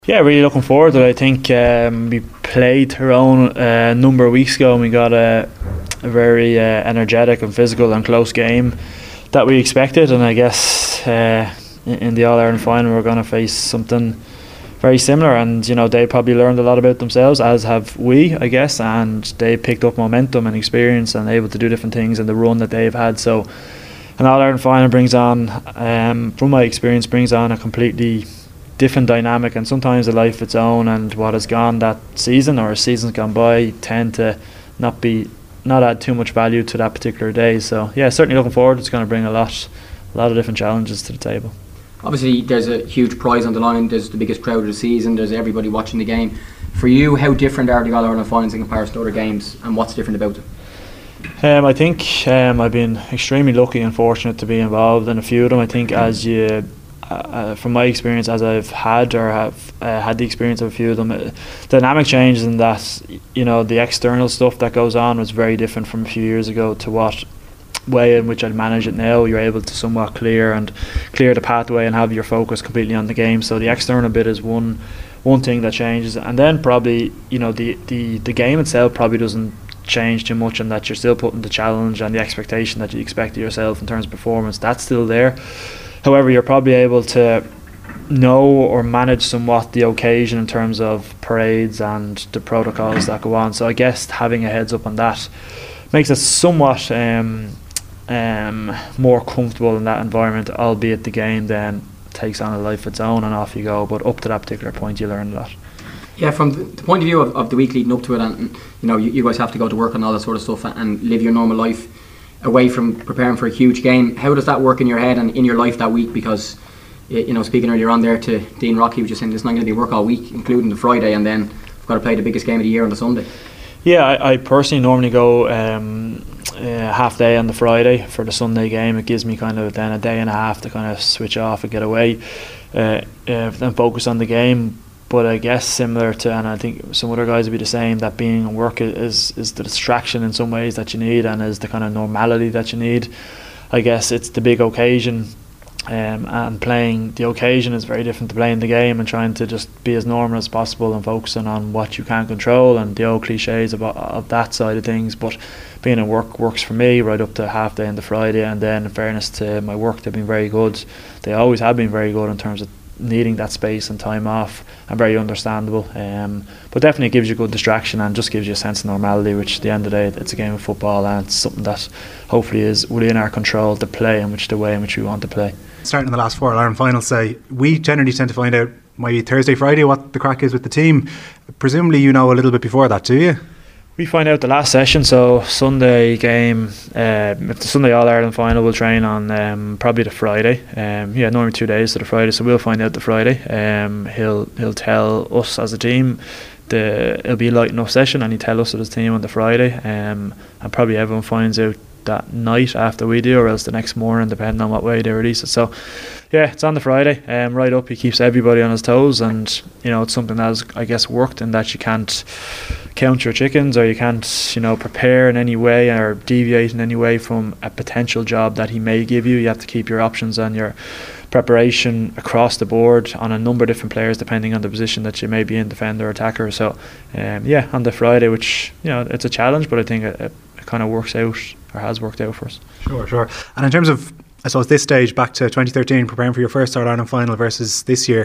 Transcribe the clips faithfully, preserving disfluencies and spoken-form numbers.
Yeah, really looking forward to it. I think um, we played Tyrone uh, a number of weeks ago and we got a, a very uh, energetic and physical and close game that we expected, and I guess uh, in, in the All-Ireland final we're going to face something very similar, and you know they probably learned a lot about themselves, as have we, I guess, and they picked up momentum and experience and able to do different things in the run that they've had. So an All-Ireland final brings on, um, from my experience, brings on a completely different dynamic and sometimes a life of its own, and what has gone that season or seasons gone by tend to not be not add too much value to that particular day. So yeah, certainly looking forward. It's going to bring a lot a lot of different challenges to the table. Obviously there's a huge prize on the line, there's the biggest crowd of the season, there's everybody watching the game. For you, how different are the All-Ireland finals in comparison to other games, and what's different about them? Um, I think um, I've been extremely lucky and fortunate to be involved in a few of them. I think as you Uh, from my experience, as I've had or have uh, had the experience of a few of them, uh, dynamic changes in that, you know, the external stuff that goes on was very different from a few years ago to what way in which I'd manage it now. You're able to somewhat clear and clear the pathway and have your focus completely on the game. So the external bit is one one thing that changes, and then probably, you know, the the, the game itself probably doesn't change too much, and that you're still putting the challenge and the expectation that you expect of yourself in terms of performance. That's still there. However, you're probably able to know or manage somewhat the occasion in terms of parades and the protocols that go on. So I guess having a heads up on that makes it somewhat um, um, more comfortable in that environment, albeit the game then takes on a life of its own and off you go. But up to that particular point, you learn a lot. Yeah, from the point of view of, of the week leading up to it, and you know, you, you guys have to go to work and all that sort of stuff and, and live your normal life away from preparing for a huge game. How does that work in your head and in your life that week? Because, you know, speaking earlier on there to Dean Rocky, he was just saying there's not going to be work all week, including the Friday, and then we've got to play the biggest game of the year on the Sunday. Yeah, I, I personally normally go um, uh, half day on the Friday for the Sunday game. It gives me kind of then a day and a half to kind of switch off and get away uh, uh, and focus on the game. But I guess similar to, and I think some other guys would be the same, that being at work is is the distraction in some ways that you need, and is the kind of normality that you need. I guess it's the big occasion, um, and playing the occasion is very different to playing the game, and trying to just be as normal as possible and focusing on what you can control and the old cliches of, of that side of things. But being at work works for me right up to half day on the Friday, and then in fairness to my work, they've been very good. They always have been very good in terms of needing that space and time off, and very understandable, um, but definitely gives you a good distraction and just gives you a sense of normality, which at the end of the day it's a game of football, and it's something that hopefully is within our control to play in which the way in which we want to play. Starting in the last four All-Ireland finals, say, we generally tend to find out maybe Thursday, Friday what the crack is with the team. Presumably you know a little bit before that, do you? We find out the last session, so Sunday game, uh, if the Sunday All-Ireland final, we'll train on um, probably the Friday. Um, yeah, normally two days to the Friday, so we'll find out the Friday. Um, he'll he'll tell us as a team, the it'll be a light enough session, and he'll tell us as a team on the Friday. Um, and probably everyone finds out that night after we do, or else the next morning, depending on what way they release it. So yeah, it's on the Friday, um, right up. He keeps everybody on his toes, and you know, it's something that has, I guess, worked in that you can't count your chickens, or you can't, you know, prepare in any way or deviate in any way from a potential job that he may give you. You have to keep your options and your preparation across the board on a number of different players, depending on the position that you may be in, defender or attacker. So um, yeah, on the Friday, which, you know, it's a challenge, but I think it, it, it kind of works out, or has worked out for us. Sure, sure. And in terms of, I suppose, this stage back to twenty thirteen, preparing for your first All-Ireland final versus this year,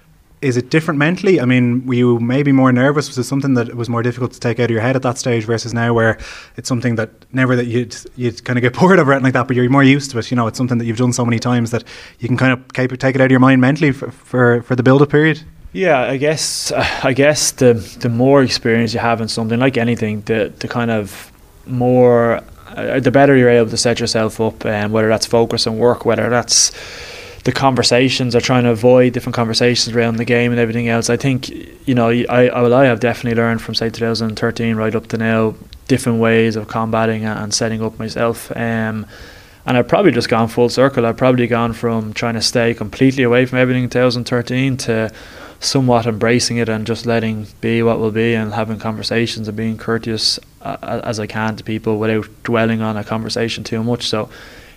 is it different mentally? I mean, were you maybe more nervous? Was it something that was more difficult to take out of your head at that stage versus now, where it's something that never that you'd you'd kind of get bored of or anything like that, but you're more used to it? You know, it's something that you've done so many times that you can kind of take it out of your mind mentally for for, for the build-up period. Yeah, I guess uh, I guess the the more experience you have in something, like anything, the the kind of more uh, the better you're able to set yourself up, and um, whether that's focus and work, whether that's the conversations or trying to avoid different conversations around the game and everything else. I think, you know, I, I, well, I have definitely learned from, say, two thousand thirteen right up to now, different ways of combating and setting up myself. Um, and I've probably just gone full circle. I've probably gone from trying to stay completely away from everything in two thousand thirteen to somewhat embracing it and just letting be what will be, and having conversations and being courteous uh, as I can to people without dwelling on a conversation too much. So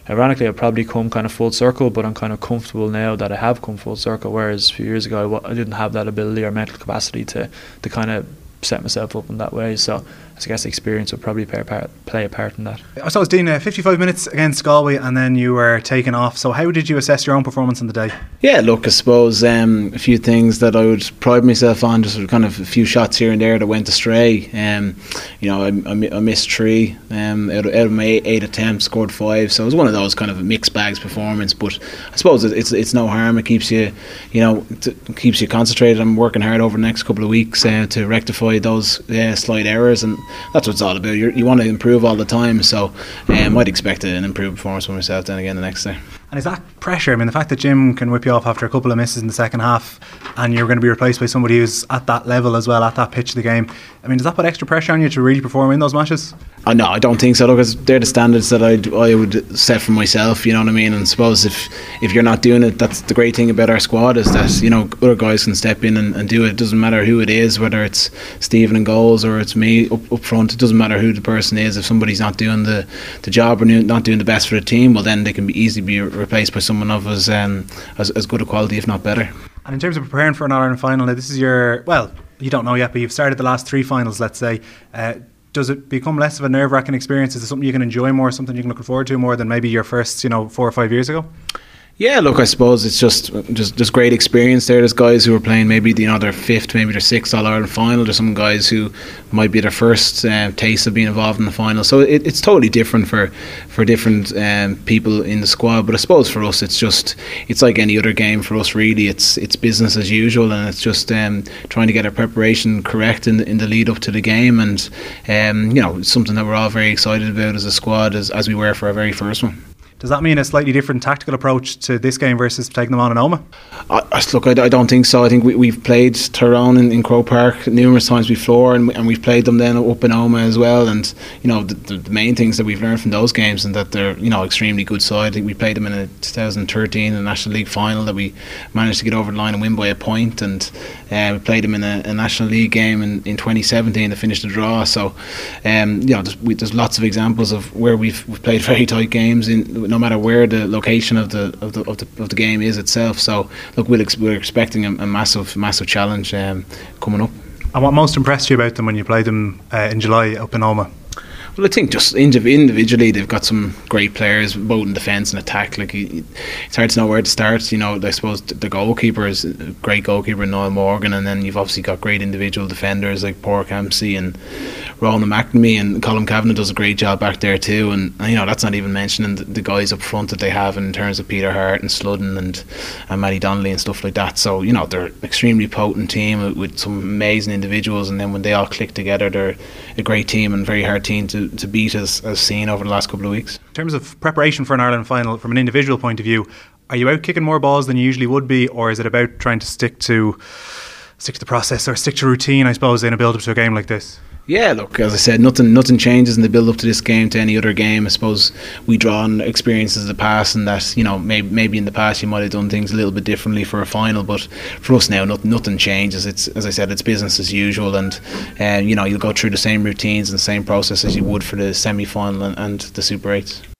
ironically I've probably come kind of full circle, but I'm kind of comfortable now that I have come full circle, whereas a few years ago I, w- I didn't have that ability or mental capacity to, to kind of set myself up in that way. So I guess experience would probably play a part, play a part in that. So it's Dean, uh, fifty-five minutes against Galway and then you were taken off. So how did you assess your own performance on the day? Yeah, look, I suppose um, a few things that I would pride myself on, just kind of a few shots here and there that went astray. Um, you know, I, I, I missed three um, out, of, out of my eight, eight attempts, scored five. So it was one of those kind of mixed bags performance. But I suppose it's it's no harm. It keeps you, you know, t- keeps you concentrated. I'm working hard over the next couple of weeks uh, to rectify those uh, slight errors, and that's what it's all about. You're, you want to improve all the time. So um, I'd expect an improved performance from myself then again the next day. And is that pressure? I mean, the fact that Jim can whip you off after a couple of misses in the second half and you're going to be replaced by somebody who's at that level as well, at that pitch of the game, I mean, does that put extra pressure on you to really perform in those matches? Uh, no, I don't think so. Look, they're the standards that I'd, I would set for myself, you know what I mean? And I suppose if, if you're not doing it, that's the great thing about our squad, is that, you know, other guys can step in and, and do it. It doesn't matter who it is, whether it's Stephen in goals or it's me up, up front. It doesn't matter who the person is. If somebody's not doing the, the job or not doing the best for the team, well then they can be easily be replaced by someone of as, um, as, as good a quality, if not better. And in terms of preparing for an All-Ireland final, now this is your, well, you don't know yet, but you've started the last three finals, let's say. Uh, does it become less of a nerve-wracking experience? Is it something you can enjoy more, something you can look forward to more than maybe your first, you know, four or five years ago? Yeah, look, I suppose it's just just just great experience there. There's guys who are playing maybe you know their fifth, maybe their sixth All Ireland final. There's some guys who might be their first uh, taste of being involved in the final. So it, it's totally different for for different um, people in the squad. But I suppose for us, it's just it's like any other game for us. Really, it's it's business as usual, and it's just um, trying to get our preparation correct in the, in the lead up to the game, and um, you know, it's something that we're all very excited about as a squad, as as we were for our very first one. Does that mean a slightly different tactical approach to this game versus taking them on in Omagh? I, look, I, I don't think so. I think we, we've played Tyrone in, in Croke Park numerous times before, and, and we've played them then up in Omagh as well. And you know, the, the, the main things that we've learned from those games, and that they're you know extremely good side. I think we played them in a twenty thirteen a National League final that we managed to get over the line and win by a point, and uh, we played them in a, a National League game in, in twenty seventeen to finish the draw. So, um, you know, there's, we, there's lots of examples of where we've, we've played very tight games in no matter where the location of the of the of the, of the game is itself. So look, we'll ex- we're expecting a, a massive massive challenge um, coming up. And what most impressed you about them when you played them uh, in July up in Omagh? Well, I think just individually they've got some great players both in defence and attack. Like it's hard to know where to start. You know, I suppose the goalkeeper is a great goalkeeper, Niall Morgan, and then you've obviously got great individual defenders like Pádraig Campsey and Ronan McNamee, and Colin Kavanagh does a great job back there too. And, and you know, that's not even mentioning the, the guys up front that they have in terms of Peter Hart and Sludden and and Matty Donnelly and stuff like that. So you know, they're an extremely potent team with, with some amazing individuals, and then when they all click together, they're a great team and very hard team to, to beat, as, as seen over the last couple of weeks. In terms of preparation for an Ireland final, from an individual point of view, are you out kicking more balls than you usually would be, or is it about trying to stick to stick to the process or stick to routine, I suppose, in a build up to a game like this? Yeah, look, as I said, nothing nothing changes in the build up to this game to any other game. I suppose we draw on experiences of the past, and that, you know, maybe maybe in the past you might have done things a little bit differently for a final, but for us now, nothing, nothing changes. It's, as I said, it's business as usual, and uh, you know, you'll go through the same routines and the same process as you would for the semi final and, and the Super eights.